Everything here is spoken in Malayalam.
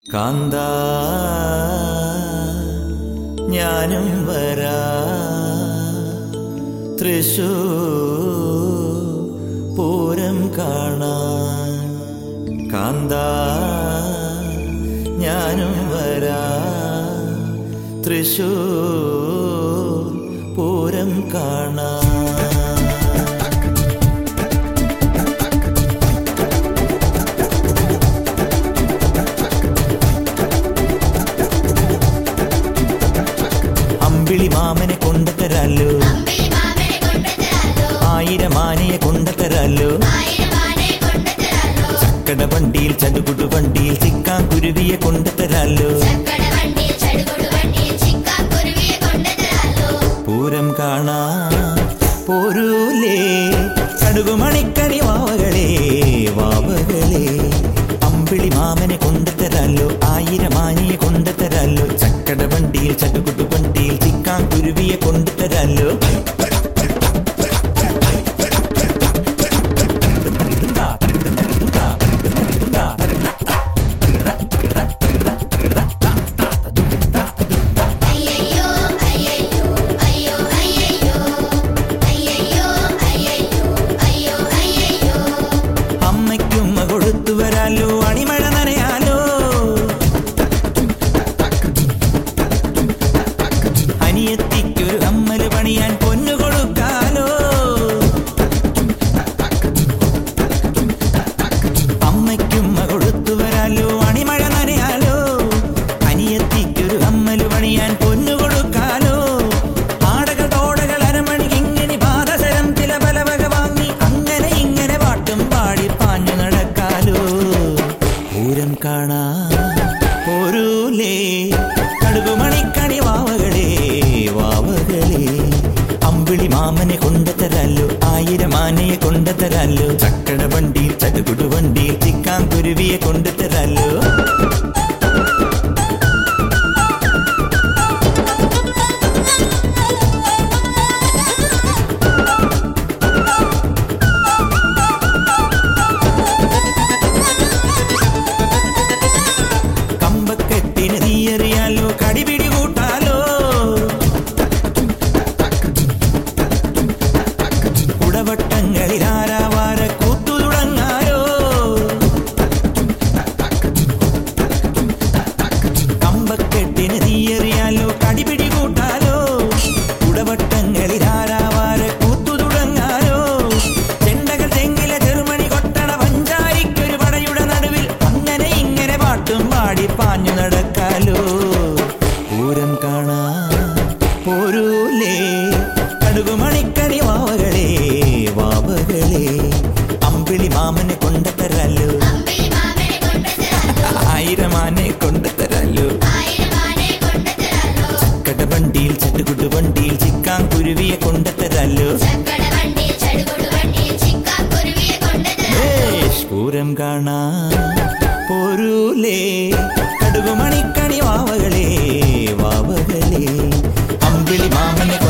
കാന്താ ഞാനും വരാ തൃശൂർ പൂരം കാണാൻ. കാന്താ ഞാനും വരാ തൃശൂർ പൂരം കാണാൻ. അമ്പിളി മാമനെ കൊണ്ടുതരാലോ, ആയിരം ആനയെ കൊണ്ടുതരാലോ, ചക്കട വണ്ടിയിൽ ചടുകുടു വണ്ടിയിൽ ചിക്കാൻ കുരുവിയെ കൊണ്ടുതരാലോ. പൂരം കാണാൻ പോരൂലേ കടുകുമണിക്കണി വാവകളെ വാവകളെ. അമ്പിളി മാമനെ കൊണ്ടുതരാലോ, ആയിരം ആനയെ കൊണ്ടുതരാലോ, ചക്കട വണ്ടിയിൽ ചടുകുടു വണ്ടിയിൽ ചിക്കാൻ കുരുവിയെ കൊണ്ടുതരാലോ. അണിമഴ നനയാലോ, അനിയത്തിക്കൊരു അമ്മല് പണിയാൻ പൊന്നു കൊടുക്കാലോ. അമ്മയ്ക്കും കൊടുത്തു വരാലോ, അണിമഴ നനയാലോ, അനിയത്തിക്കൊരു അമ്മല് പണിയാൻ പൊന്നു കൊടുക്കാലോ. ആടകൾ തോടകൾ അരമണിക്ക് ഇങ്ങനെ പാദസരം ചില പല വക വാങ്ങി അങ്ങനെ ഇങ്ങനെ പാട്ടും പാടി പാഞ്ഞു നടക്കാലോ. പൂരം കാണാൻ പോരൂലേ കടുകുമണിക്കണി വാവകളെ വാവകളെ. അമ്പിളി മാമനെ കൊണ്ടുതരാലോ, ആയിരം ആനയെ കൊണ്ടുതരാലോ, ചക്കട വണ്ടിയിൽ ചടുകുടു വണ്ടിയിൽ ചിക്കാൻ കുരുവിയെ കൊണ്ടുതരാലോ. കമ്പക്കെട്ടിന് തീയറിയാലോ, കടിപിടി കൂട്ടാലോ, കുടവട്ടങ്ങളിൽ ആരാവാര കൂത്തു തുടങ്ങാലോ. കമ്പക്കെട്ടിന് തീയറിയാലോ, കടിപിടി കൂട്ടാലോ, കുടവട്ടങ്ങളിൽ ആരാവാര കൂത്തു തുടങ്ങാലോ. ചെണ്ടകൾ തെങ്ങിലെ ചെറുമണി കൊട്ടണ പഞ്ചാരിക്കൊരു പടയുടെ നടുവിൽ അങ്ങനെ ഇങ്ങനെ പാട്ടും പാടി പാഞ്ഞു നടക്കാലോ. പൂരം കാണാൻ പോരൂലേ കടുകുമണിക്കണി വാവകളെ വാവകളെ. അമ്പിളി മാമനെ കൊണ്ടുതരാലോ, ആയിരം ആനയെ കൊണ്ടുതരാലോ, ചക്കട വണ്ടിയിൽ ചടുകുടു വണ്ടിയിൽ ചിക്കാൻ കുരുവിയെ കൊണ്ടുതരാലോ. പൂരം കാണാൻ പോരൂലേ കടുകുമണിക്കണി വാവകളെ വാവകളെ. അമ്പിളി മാമനെ